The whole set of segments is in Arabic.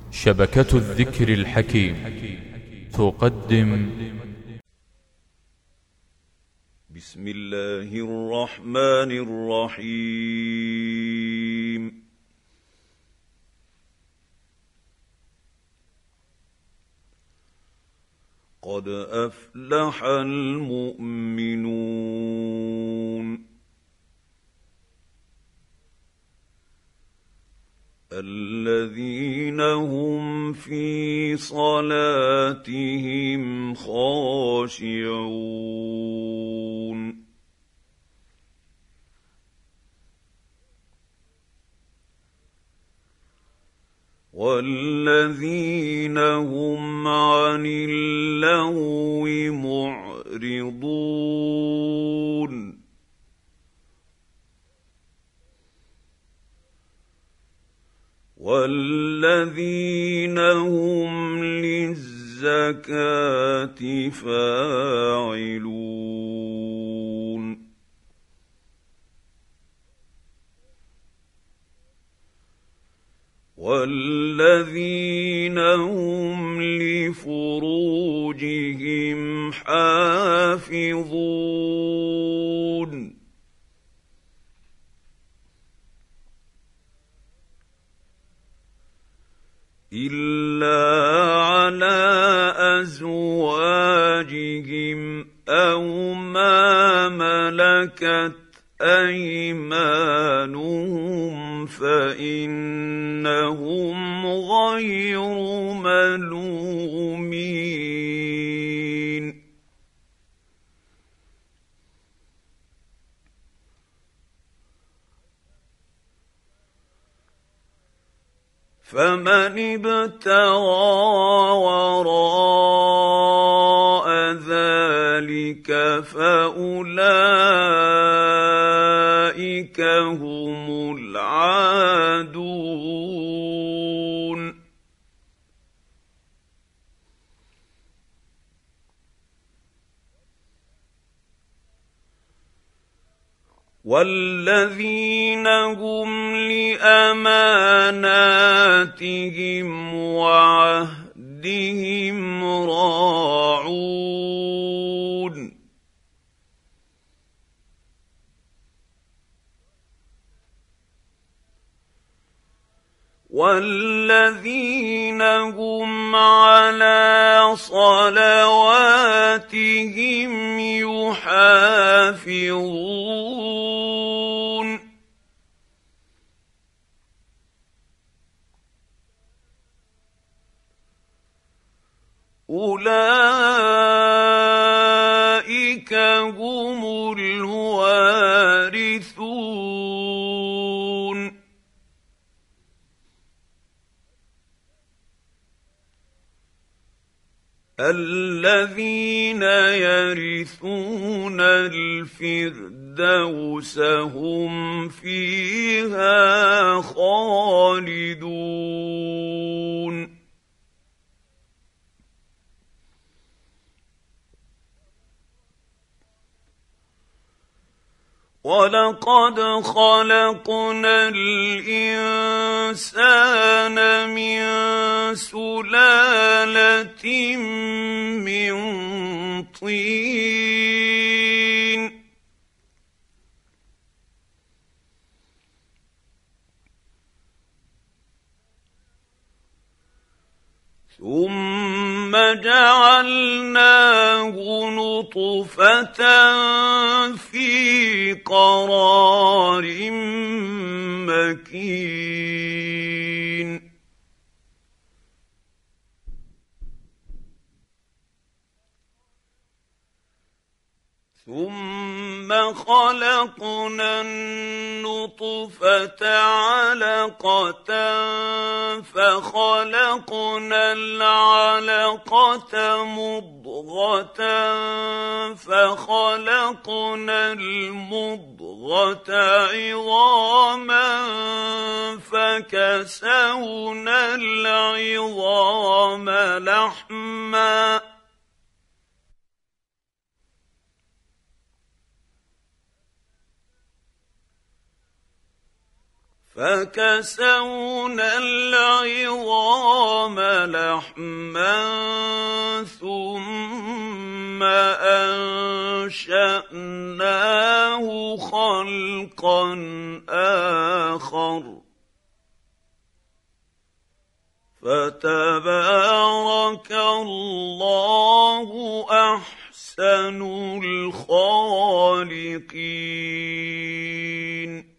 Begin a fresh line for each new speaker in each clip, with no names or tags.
شبكة الذكر الحكيم تقدم
بسم الله الرحمن الرحيم. قد أفلح المؤمنون الذين هم في صلاتهم خاشعون والذين هم عن اللغو معرضون والذين هم للزكاة فاعلون والذين هم لفروجهم حافظون إلا على أزواجهم أو ما ملكت أيمانهم فإنهم غير ملومين فمن ابتغى وراء ذلك فأولئك هم العادون والذين هم لأماناتهم وعهدهم راعون والذين هم على صلواتهم يحافظون أولئك هم الوارثون الذين يرثون الفردوس هم فيها خالدون ولقد خلقنا الإنسان من سلالة من طين ثم جعلناه نطفة في قرار مكين ثم خلقنا النطفة علقة فخلقنا العلقة مضغة فخلقنا المضغة عظاما فكسونا العظام لحما فكسونا العظام لحما ثم أنشأناه خلقا آخر فتبارك الله أحسن الخالقين.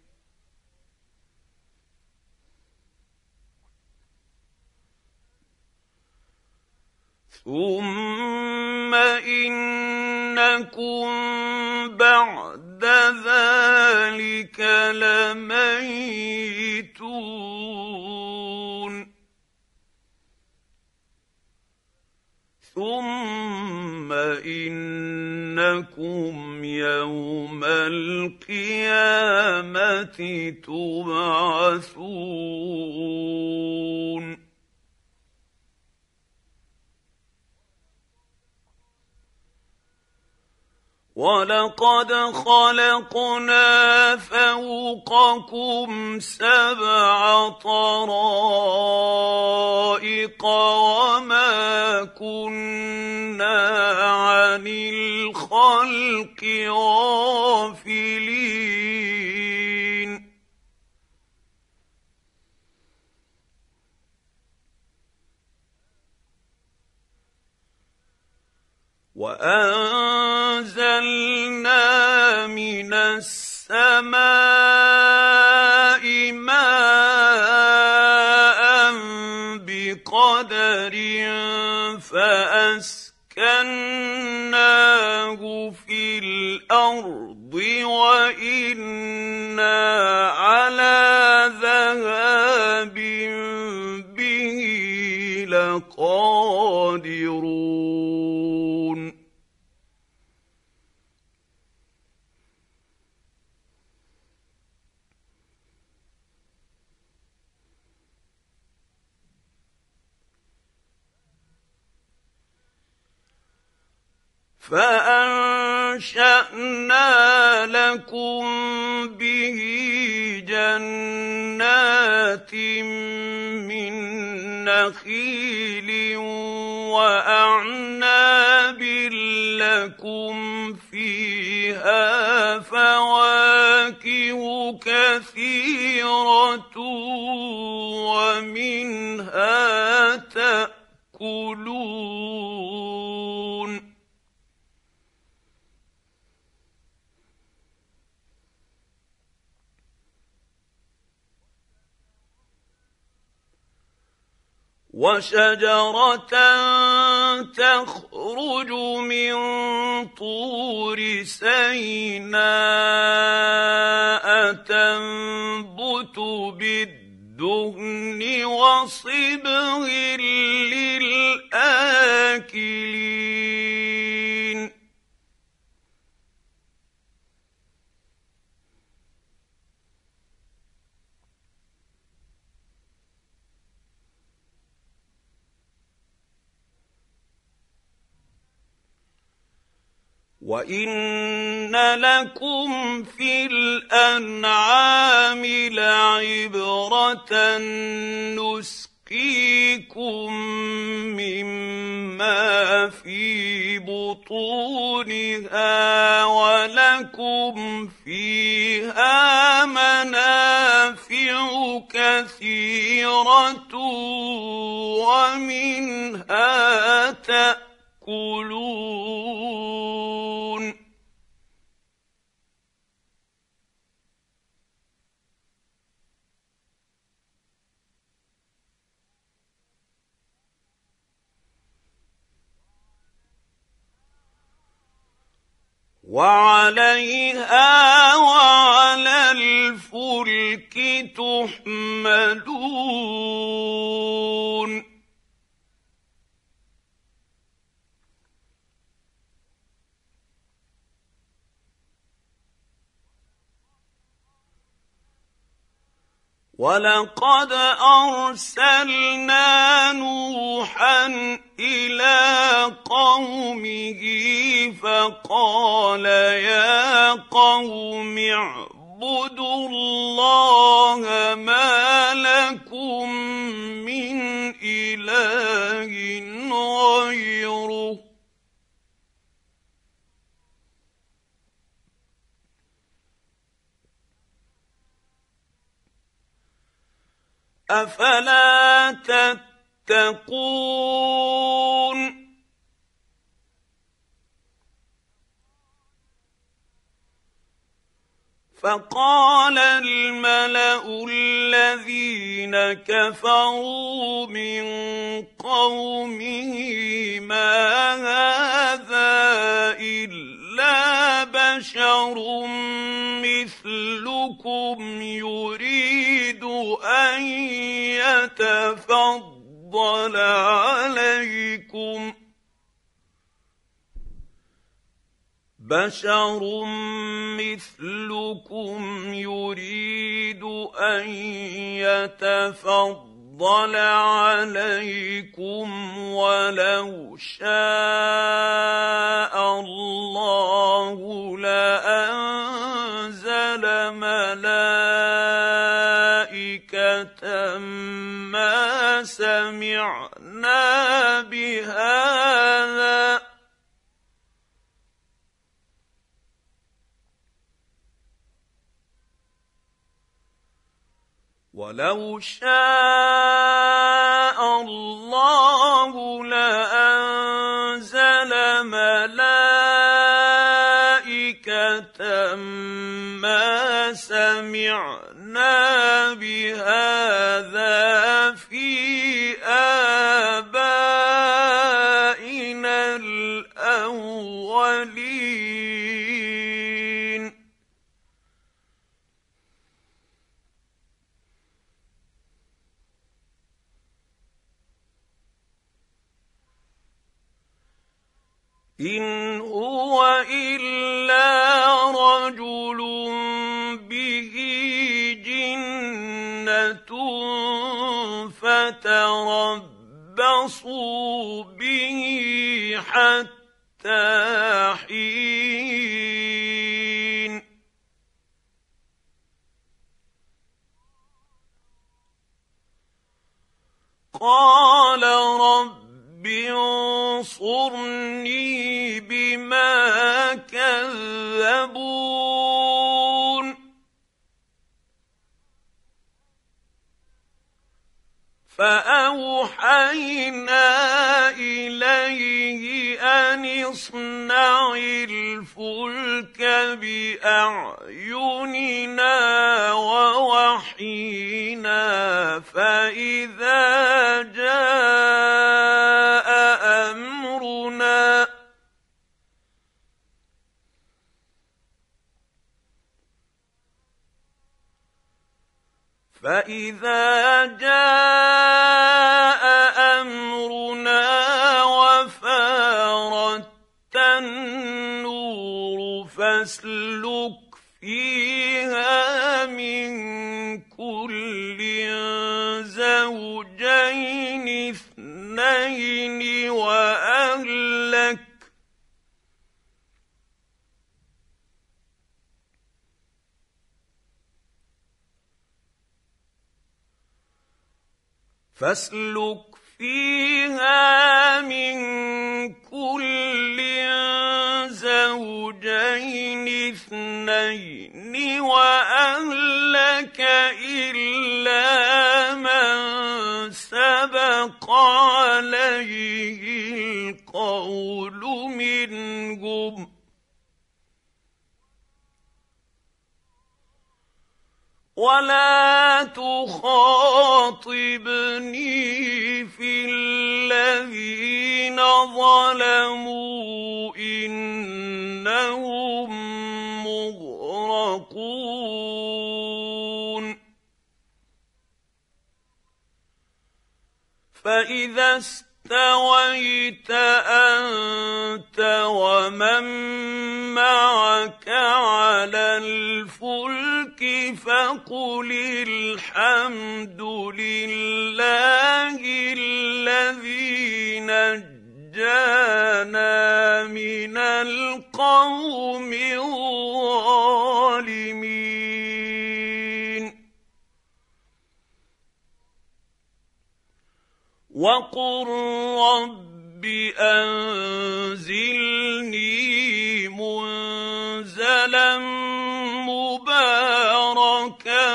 ثم إنكم بعد ذلك لميتون ثم إنكم يوم القيامة تبعثون. وَلَقَدْ خَلَقْنَا فَوْقَكُمْ سَبْعَ طَرَائِقَ وَمَا كُنَّا عَنِ الْخَلْقِ غَافِلِينَ. وَأَنزَلْنَا مِنَ السَّمَاءِ مَاءً بِقَدَرٍ فَأَسْكَنَّاهُ فِي الْأَرْضِ وَإِنَّا عَلَىٰ ذَهَابٍ بِهِ لَقَادِرُونَ. فَأَنشَأْنَا لَكُم بِهِ جَنَّاتٍ مِّن نَّخِيلٍ وَأَعْنَابٍ لَّكُمْ فِيهَا فَوَاكِهُ كَثِيرَةٌ وَمِنْهَا تَأْكُلُونَ. وَشَجَرَةً تَخْرُجُ مِن طُورِ سَيْنَاءَ تَنبُتُ بِالدُّهْنِ وَصِبْغٍ لِّلْآكِلِينَ. وَإِنَّ لَكُمْ فِي الْأَنْعَامِ لَعِبْرَةً نُّسْقِيكُم مِّمَّا فِي بُطُونِهَا وَلَكُمْ فِيهَا مَنَافِعُ كَثِيرَةٌ وَمِنْهَا تَأْكُلُونَ. وَعَلَيْهَا وَعَلَى الْفُلْكِ تُحْمَلُونَ. وَلَقَدْ أَرْسَلْنَا نُوحًا إِلَىٰ قَوْمِهِ فَقَالَ يَا قَوْمِ اعْبُدُوا اللَّهَ مَا لَكُم مِّنْ إله غيره أفلا تتقون فقال الملأ الذين كفروا من قومه ما هذا إلا بشر مثلكم يريد أن يتفضل عليكم بشر مثلكم يريد أن يتفضل عليكم ولو شاء الله لأنزل ملائكة ما سمعنا بهذا ولو شاء الله لأنزل ملائكة ما سمعنا بهذا في آبائنا الأولين إن هو إلا رجل به جنة فتربصوا به حتى حين قال رب انصرني بما كذبون فأوحينا إليه أن اصنع الفلك بأعيننا ووحينا فإذا جاء أمرنا وفارت النور فاسلك فيها من كل زوجين اثنين وأهلك فاسلك فيها من كل زوجين اثنين وأهلك إلا من سبق عليه القول منهم ولا تخاطبني في الذين ظلموا إنهم مغرقون فإذا استويت أنت ومن معك على الفلك فقل الحمد لله الذي نجانا من القوم الظالمين وقل رب أنزلني منزلا مباركا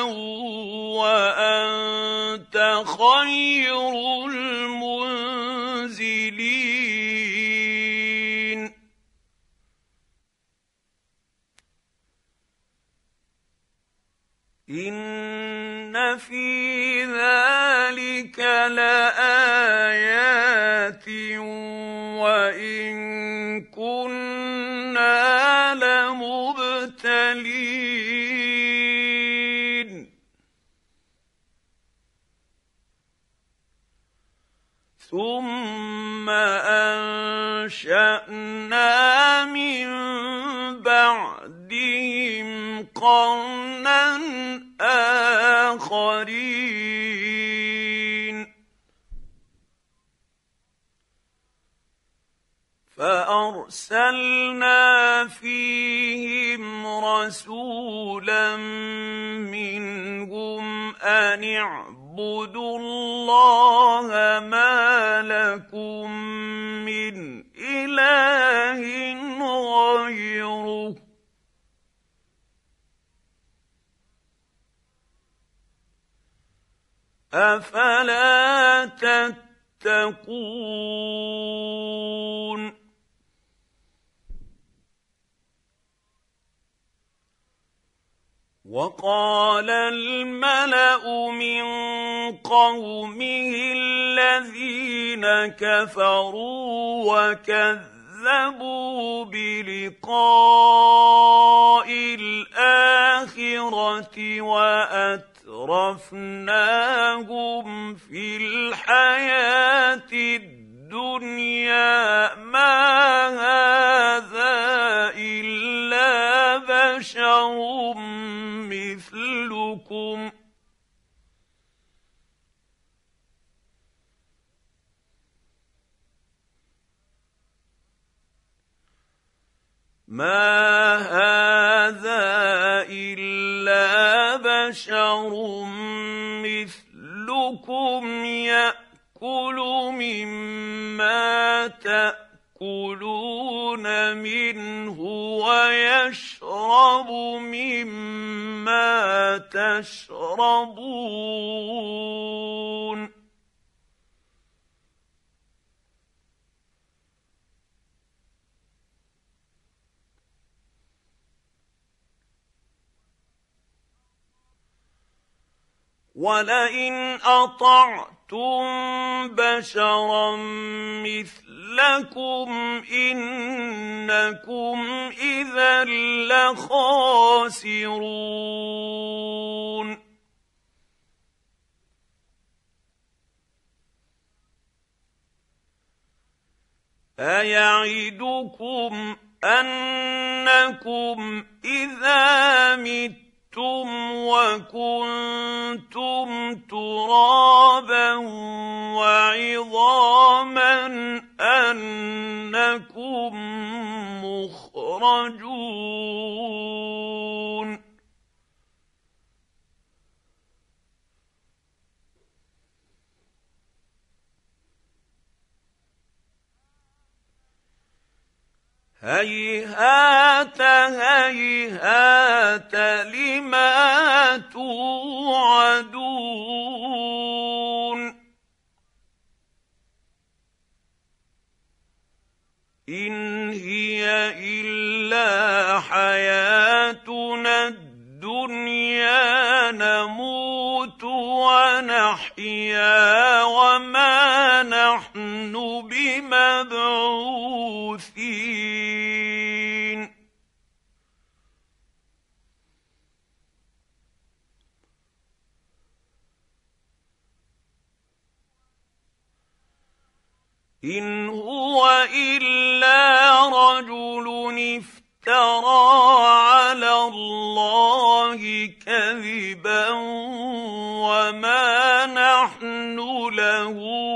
وأنت خير المنزلين إن في ذلك لآيات وإن كنا لمبتلين ثم أنشأنا من بعدهم قرنا آخرين فأرسلنا فيهم رسولا منهم أن اعبدوا الله ما لكم من إله غيره أفلا تتقون وقال الملأ من قومه الذين كفروا وكذبوا بلقاء الآخرة وأترفناهم في الحياة الدنيا ما هذا إلا بشر مثلكم ما هذا إلا بشر مثلكم يأكل مما تأكلون منه ويشرب مما تشربون ولئن أطعتم بشرا مثلكم إنكم إذا لخاسرون أيعدكم أنكم إذا متم وكنتم ترابا وعظاما أنكم مخرجون هيهات هيهات لما توعدون إن هي إلا حياتنا الدنيا نموت ونحيا وما نحن بمبعوثين إن هو إلا رجل افترى على الله كذبا وما نحن له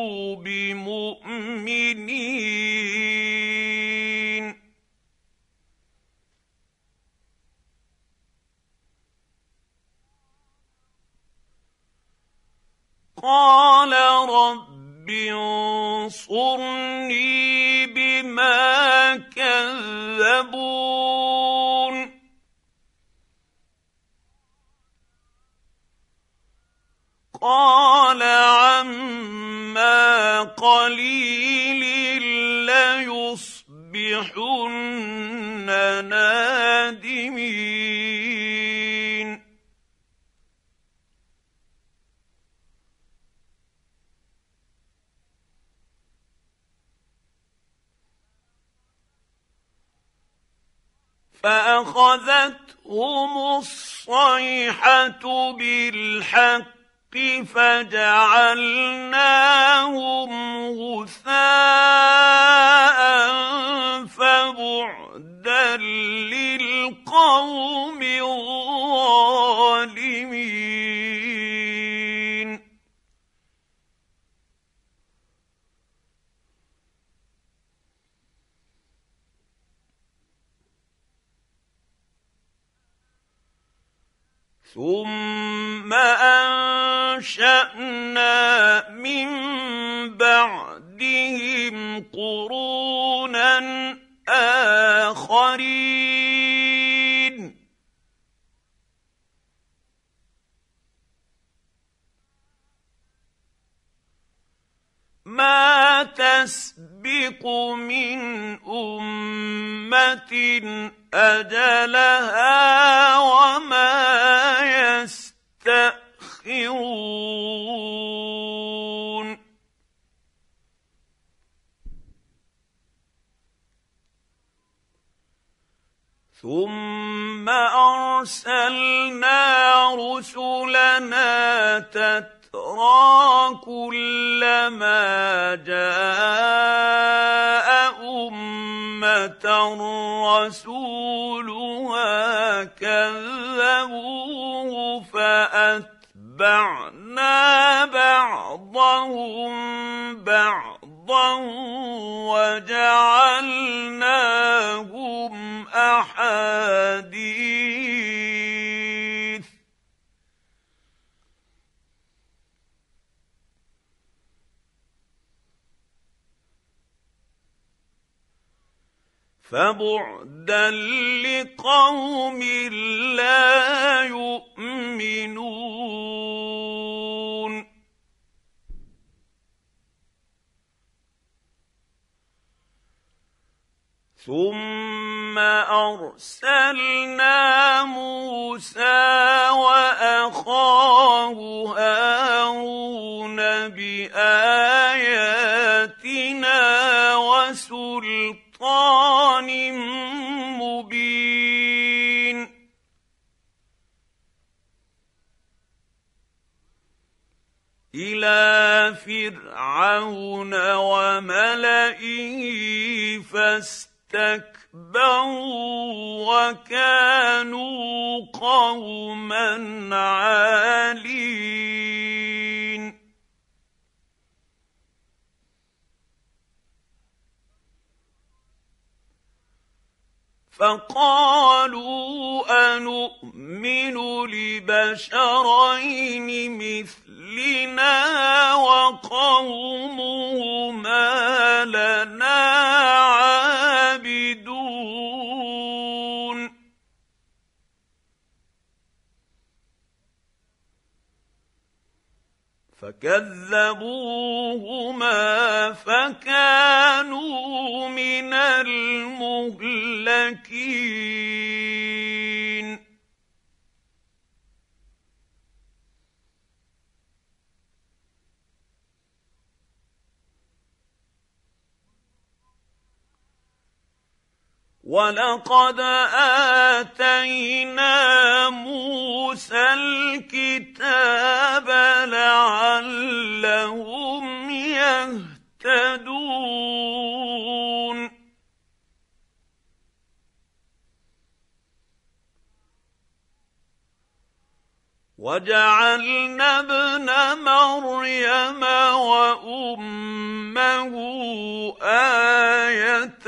بمؤمنين قال رب انصرني بما كذبون قال عما قليل ليصبحن نادمين فأخذتهم الصيحة بالحق فجعلناهم غثاء فبعدا للقوم الظالمين ثم أنشأنا من بعدهم قرونا آخرين ما تسبق من أمة أجلها وما يستأخرون ثم أرسلنا رسلنا تترى كلما جاء أمة رسولها كذبوه فأتبعنا بعضهم بعضا وجعلناهم أحاديث فبعدا لقوم لا يؤمنون ثم أرسلنا موسى وأخاه هارون بآياتنا وسلطان مبين إلى فرعون وملئه فاستكبروا وكانوا قوما عالين فقالوا أنؤمن لبشرين مثلنا وقومهما لنا عابدون فكذبوهما فكانوا من المهلكين ولقد آتينا موسى الكتاب لعلهم يهتدون وجعلنا ابن مريم وأمه آية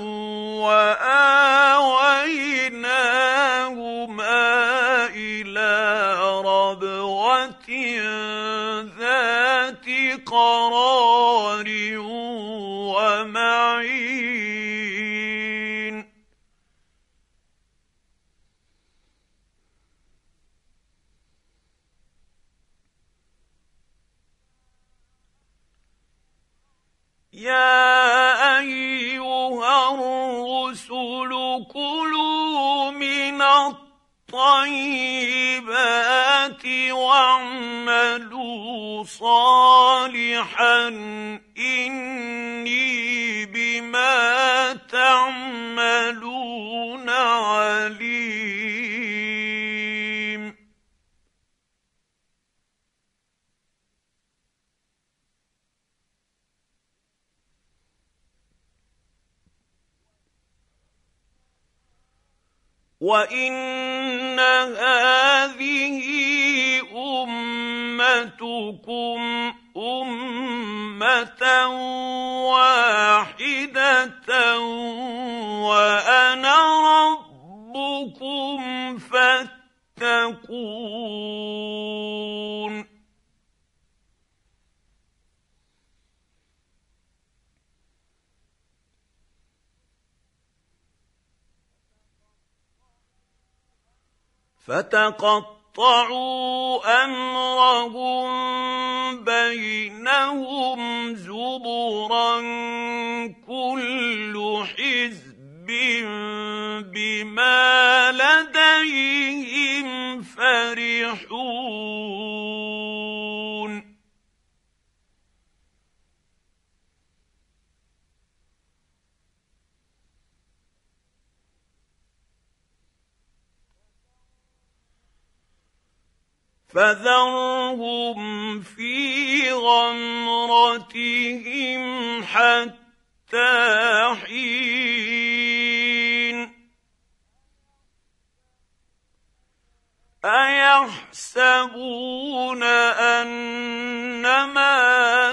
وآويناهما إلى ربوة ذات قرار ومعين يا أيها الرسل كلوا من الطيبات واعملوا صالحا إني بما تعملون عليم وإن هذه أمتكم أمة واحدة وأنا ربكم فاتقون فتقطعوا أمرهم بينهم زبرا كل حزب بما لديهم فرحون فذرهم في غمرتهم حتى حين أيحسبون أنما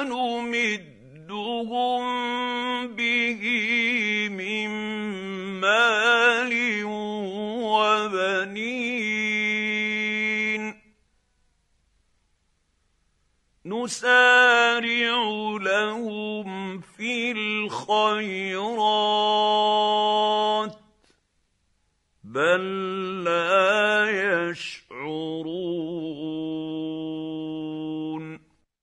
نمدهم به من مال وبنين نسارع لهم في الخيرات بل لا يشعرون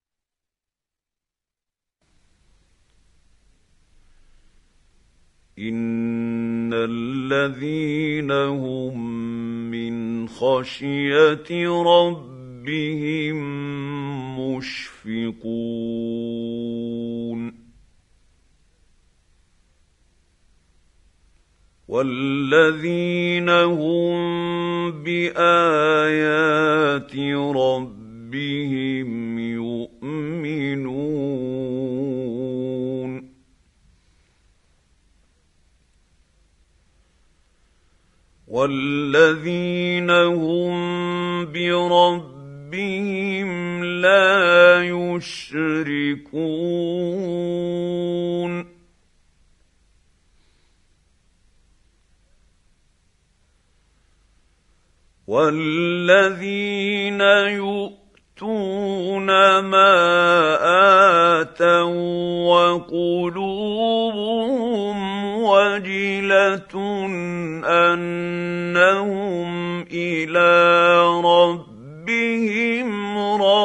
إن الذين هم من خشية ربهم مشفقون والذين هم بآيات ربهم يؤمنون والذين هم بربهم لا يشركون والذين يؤتون ما آتوا وقلوبهم وجلة أنهم إلى ربهم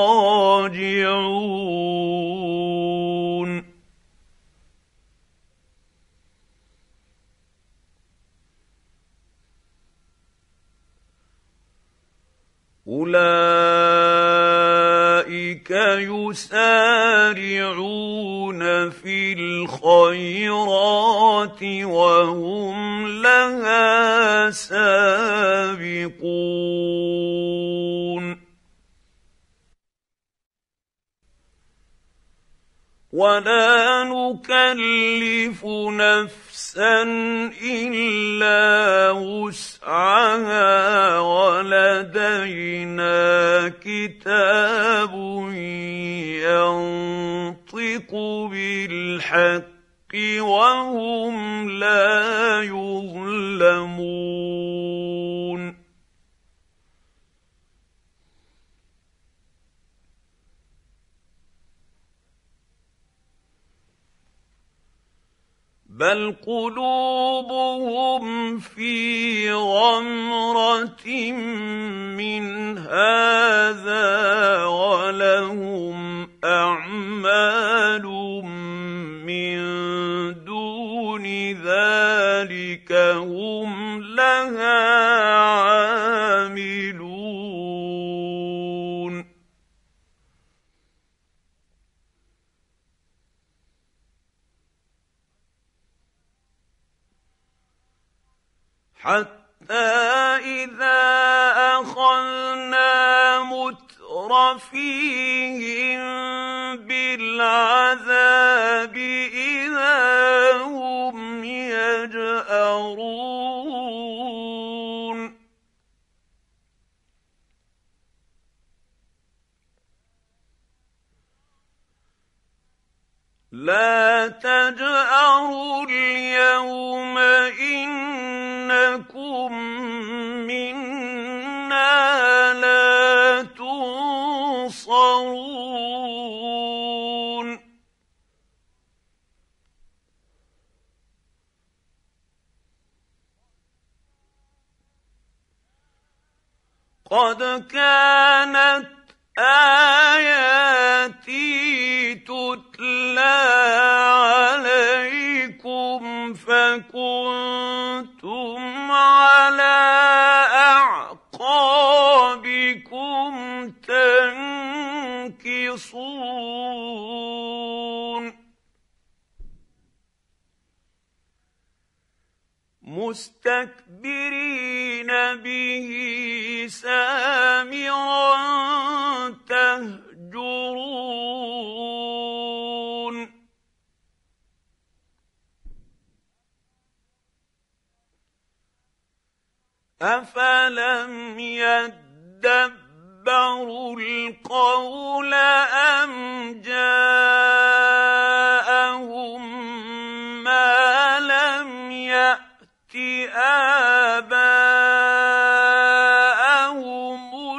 راجعون أولئك يسارعون في الخيرات وهم لها سابقون ولا نكلف نفسا إلا وسعها ولدينا كتاب ينطق بالحق وهم لا يظلمون بل قلوبهم في غمرة من هذا ولهم أعمال من دون ذلك هم لها عاملون حتى إذا أخذنا مترفيهم بالعذاب إذا هم يجأرون لا تجأروا اليوم إنكم منا لا تنصرون قد كانت آياتي تتلى عليكم فكنتم على أعقابكم تنكصون مستكبرين به سامرا تهجرون أفلم يدبروا القول أم جاءهم ما لم يأت آباءهم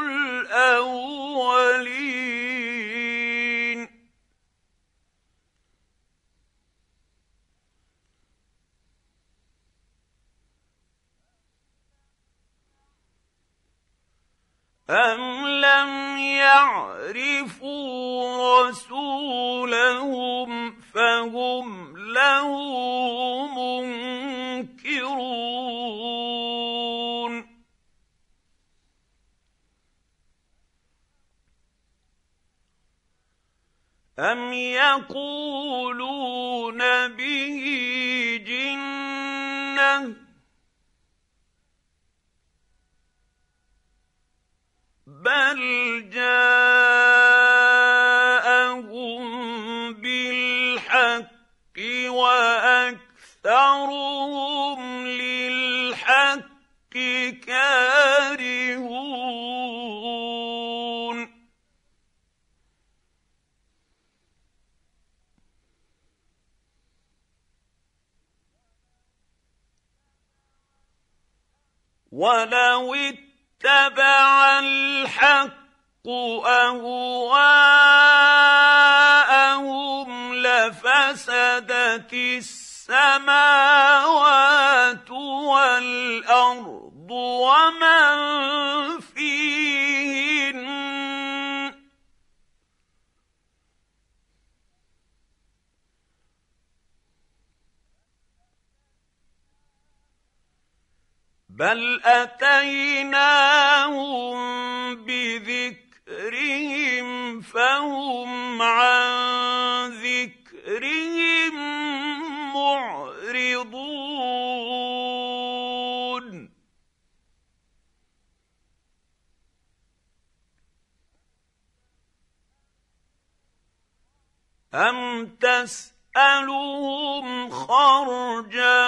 الأولين أم لم يعرفوا رسولهم فهم له منكرون أم يقولون به جنة بل جاءهم بالحق وأكثرهم للحق كارهون ولو اتبع الحق أهواءهم لفسدت السماوات والأرض ومن فيهن بل أتيناهم بذكرهم فهم عن ذكرهم معرضون أم تسألهم خرجا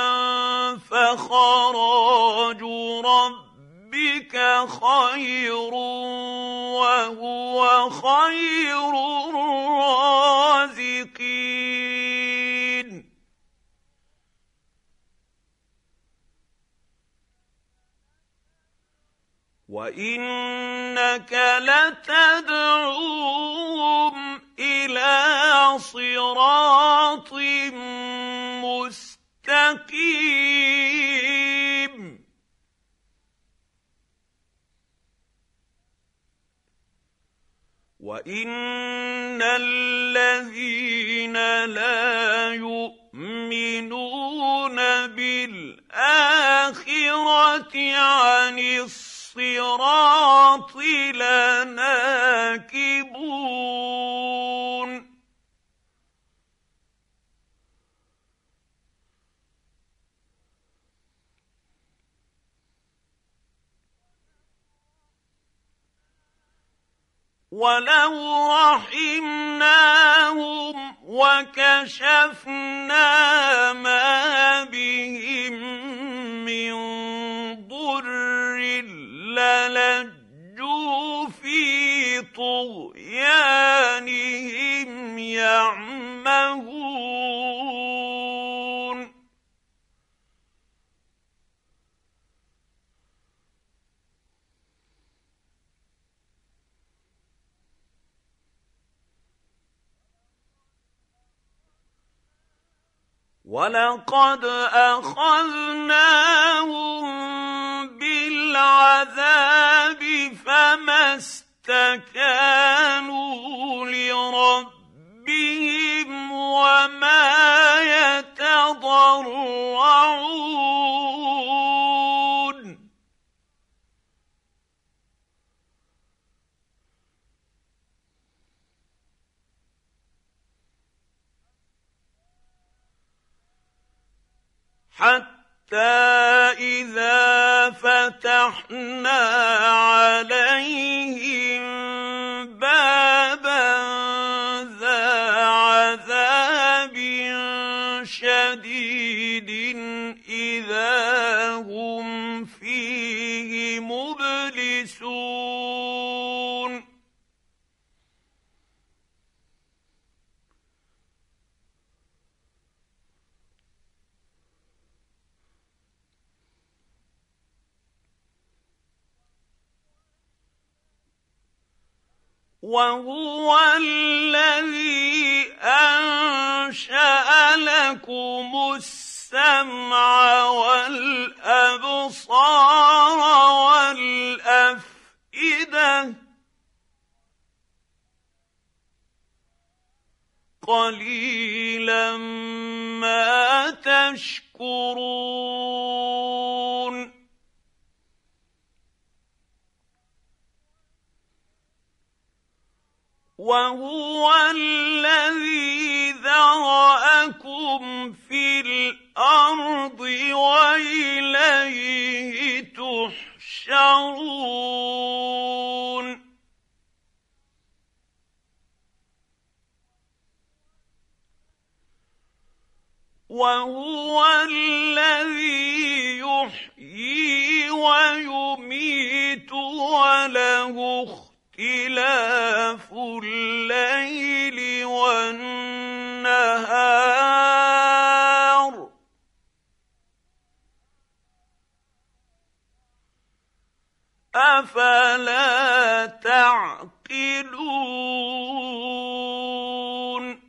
فخراج ربك خير وهو خير الرازقين وإنك لتدعوهم إلى صراط مستقيم وإن الذين لا يؤمنون بالآخرة عن الصراط لناكبون ولو رحمناهم وكشفنا ما بهم من ضر للجوا في طغيانهم يعمهون وَلَقَدْ أَخَذْنَاهُم بِالْعَذَابِ فَمَا اسْتَكَانُوا لِرَبِّهِمْ وَمَا يَتَضَرَّعُونَ حتى إذا فتحنا عليهم بابا ذا عذاب شديد إذا هم فيه مبلسون وهو الذي أنشأ لكم السمع والأبصار والأفئدة قليلا ما تشكرون وهو الذي ذرأكم في الأرض وإليه تحشرون وهو الذي يحيي ويميت وله اختلاف الليل والنهار أفلا تعقلون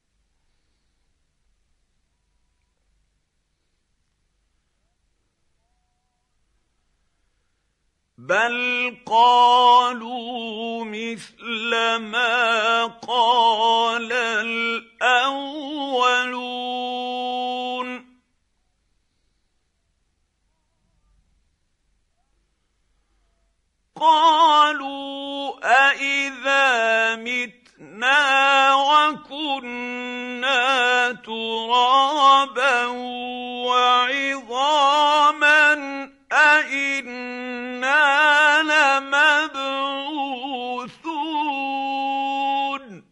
بل قالوا مثل ما قال الأولون قالوا أإذا متنا وكنا ترابا وعظاما أإنا لمبعوثون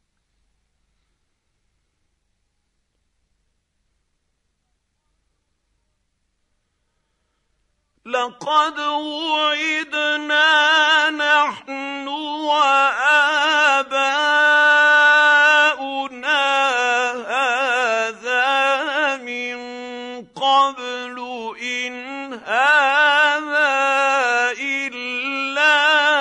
لقد وعدنا نحن وآباؤنا هذا من قبل إن هذا إلا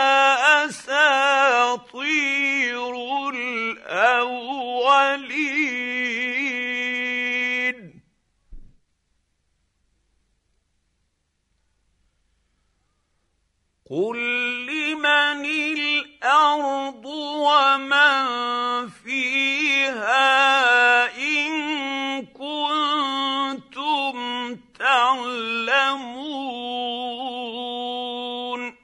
أساطير الأولين قل لمن الأرض ومن فيها إن كنتم تعلمون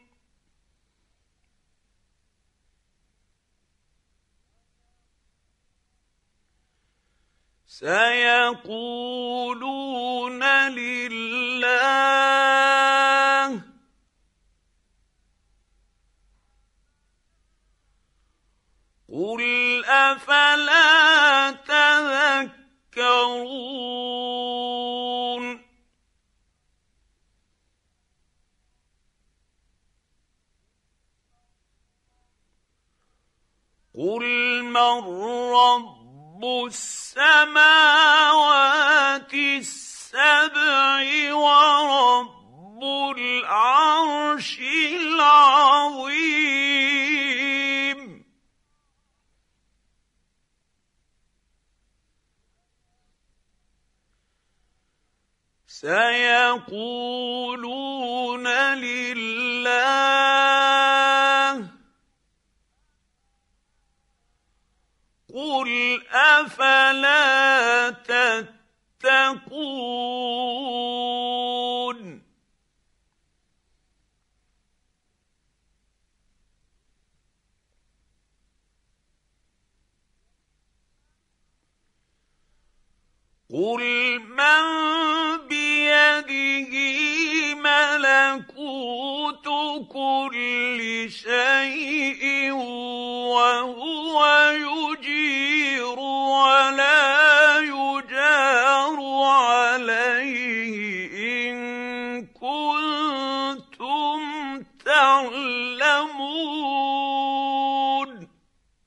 سيقولون لله قل أفلا تذكرون قل من رب السماوات السبع ورب العرش العظيم سيقولون لله قل أفلا تتقون قل من بيده ملكوت كل شيء وهو يجير ولا يجار عليه إن كنتم تعلمون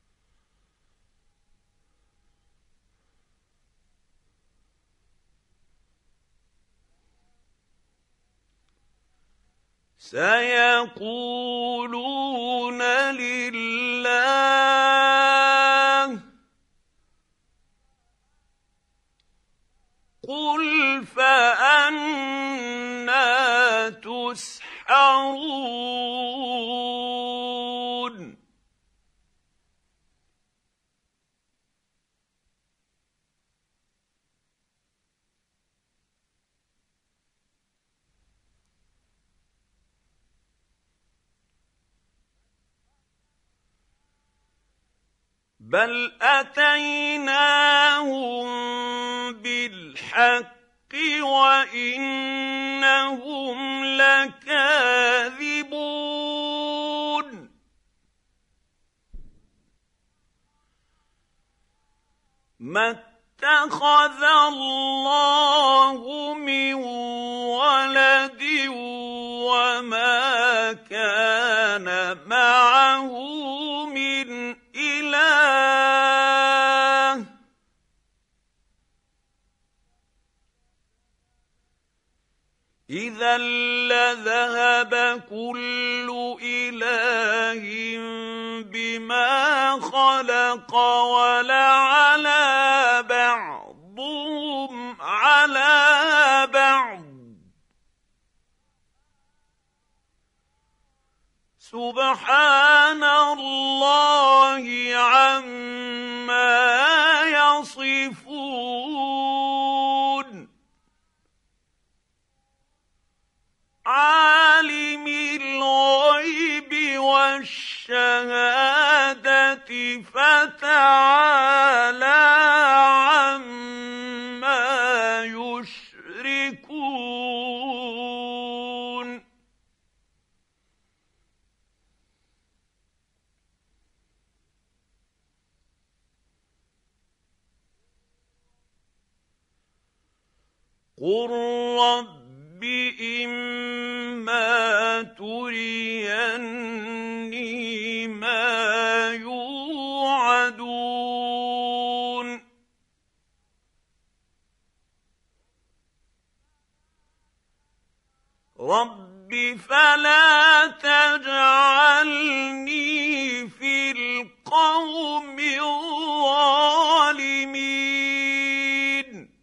سيقولون لله قل فأنى تسحرون بل أتيناهم بالحق وإنهم لكاذبون ما اتخذ الله من ولد وما كان معه من إله إذا لذهب كل إله بما خلق ولعلى بعضهم على بعض سبحان الله عما يصفون عالم الغيب والشهادة فتعالى عما يشركون قل رب إما تريني ما يوعدون رب فلا تجعلني في القوم الظالمين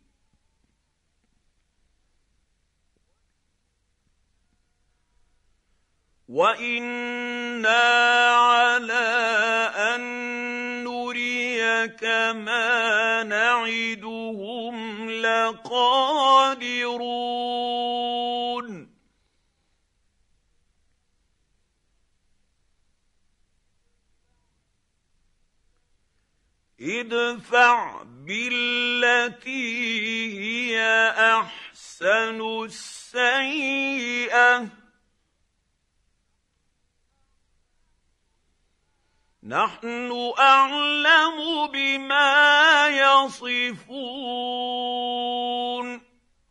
وَإِنَّا عَلَىٰ أَن نُّرِيَكَ مَا نَعِدُهُمْ لَقَادِرُونَ ادْفَعْ بِالَّتِي هِيَ أَحْسَنُ السَّيِّئَةَ نَحْنُ أَعْلَمُ بِمَا يَصِفُونَ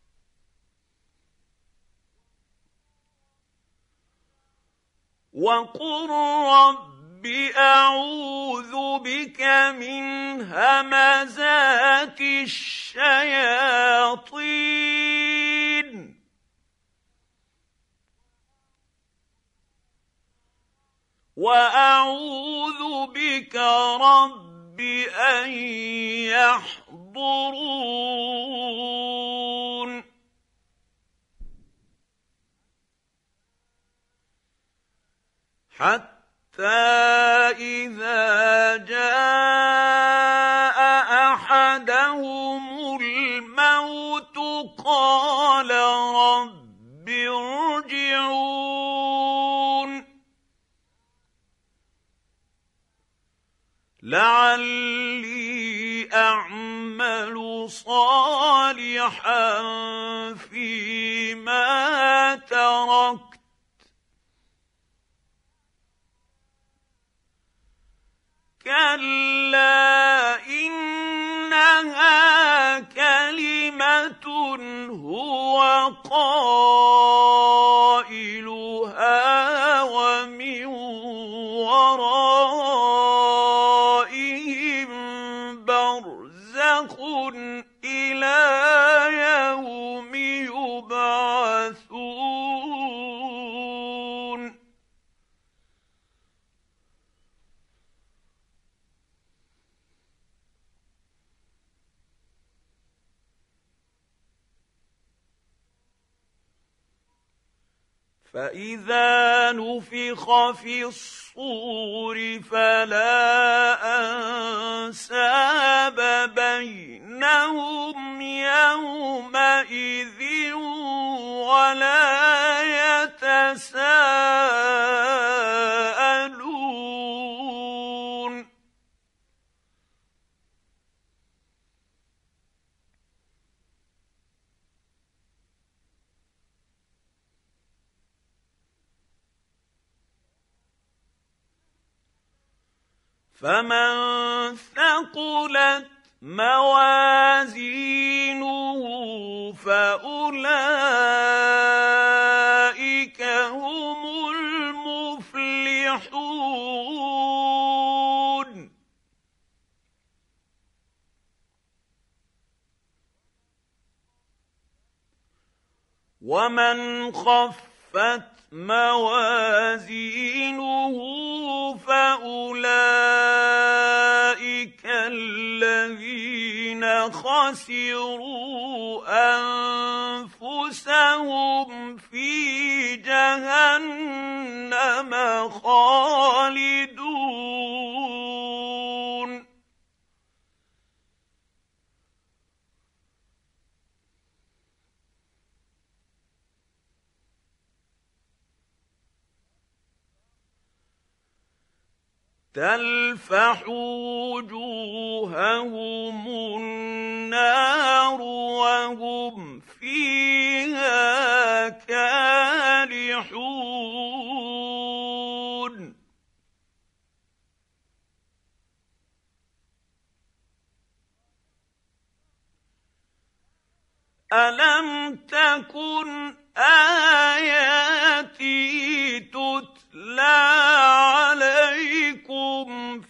وَقُل رَّبِّ أَعُوذُ بِكَ مِنْ هَمَزَاتِ الشَّيَاطِينِ وَأَعُوذُ بِكَ رَبِّ أَن يَحْضُرُونِ حَتَّىٰ إِذَا جَاءَ أَحَدَهُمُ الْمَوْتُ قَالَ رَبِّ ارْجِعُونِ لَعَلِّي أَعْمَلُ صَالِحًا فِيمَا تَرَكْتُ كَلَّا إِنَّهَا كَلِمَةٌ هُوَ قَائِلُهَا وَمِن وَرَائِهِم بَرْزَخٌ إِلَىٰ يَوْمِ يُبْعَثُونَ فَإِذَا نُفِخَ فِي الصُّورِ فَلَا أَنسَابَ بَيْنَهُمْ يَوْمَئِذٍ وَلَا يَتَسَاءَلُونَ فَمَن ثَقُلَتْ مَوَازِينُهُ فَأُولَٰئِكَ هُمُ الْمُفْلِحُونَ وَمَنْ خَفَّتْ موازينه فأولئك الذين خسروا أنفسهم في جهنم خالدون تلفح وجوههم النار وهم فيها كالحون ألم تكن آياتي تتلى عليكم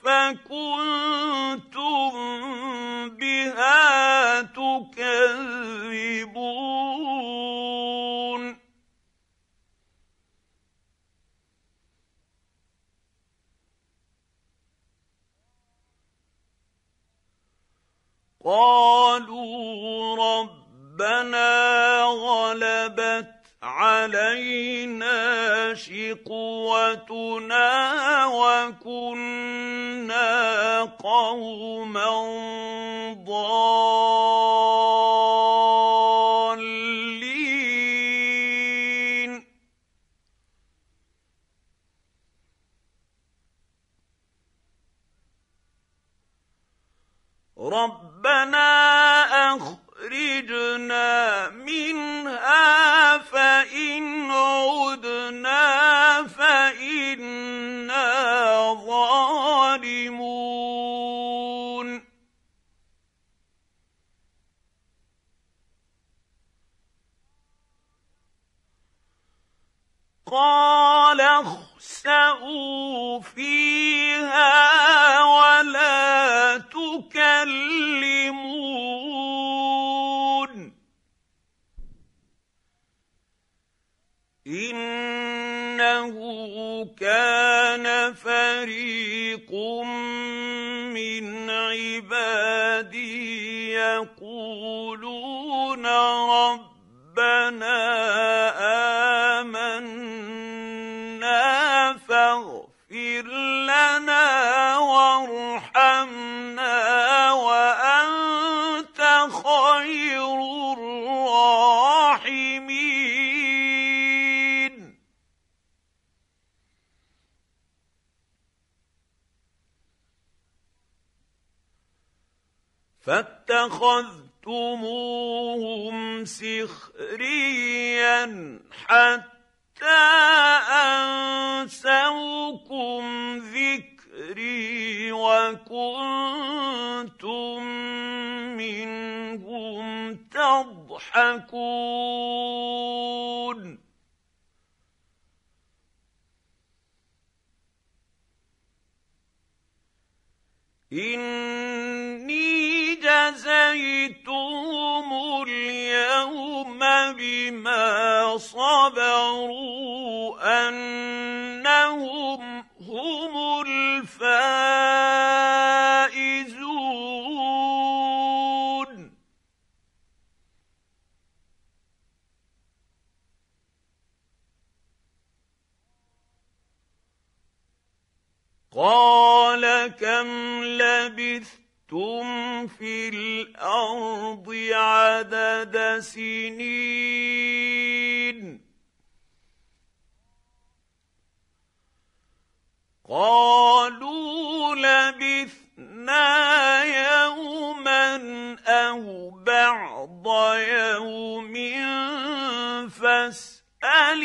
فكنتم بها تكذبون قالوا ربنا غلبت علينا علينا شقوتنا وكنا قوما ضالين. ربنا أخرجنا منها فإن عدنا فإنا ظالمون. قال اخسئوا فيها ولا تكلمون إنه كان فريق من عبادي يقولون ربنا آمنا فاغفر لنا وارحمنا وأنت خير الراحمين. فاتخذتموهم سخريا حتى أنسوكم ذكري وكنتم منهم تضحكون. إني جزيتهم اليوم بما صبروا أنهم هم الفائزون. قال كم لبثتم في الأرض عدد سنين قالوا لبثنا يوما أو بعض يوم فاسأل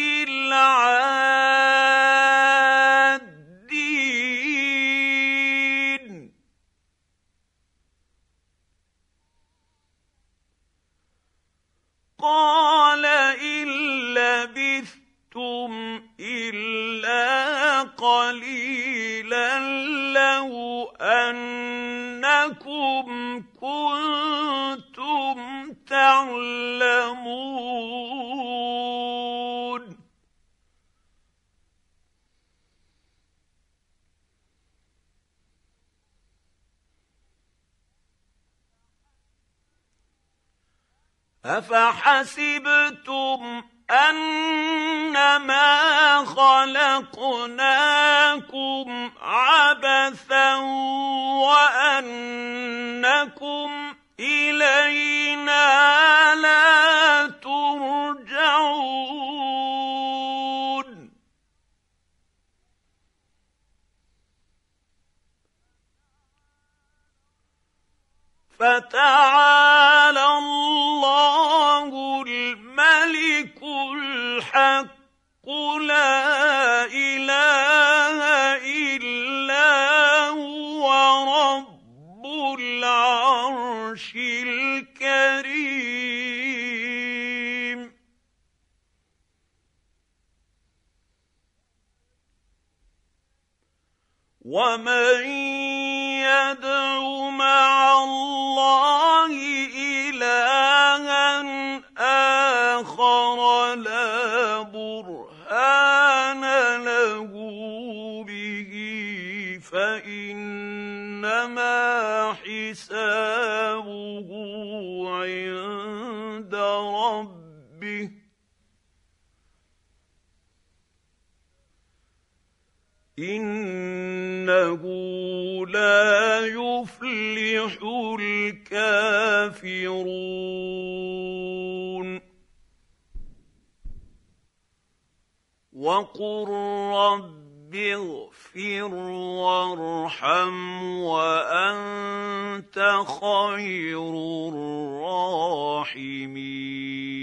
العادين. قال إن لبثتم إلا قليلا لو أنكم كنتم تعلمون. أفحسبتم أنما خلقناكم عبثا وأنكم إلينا لا ترجعون. فتعالى الله الملك الحق لا إله إلا هو رب العرش الكريم. ومن يدع مع الله إلها آخر لا برهان له به فإنما حسابه عند ربه إِنَّهُ لَا يُفْلِحُ الْكَافِرُونَ وَقُل رَّبِّ اغْفِرْ وَارْحَمْ وَأَنتَ خَيْرُ الرَّاحِمِينَ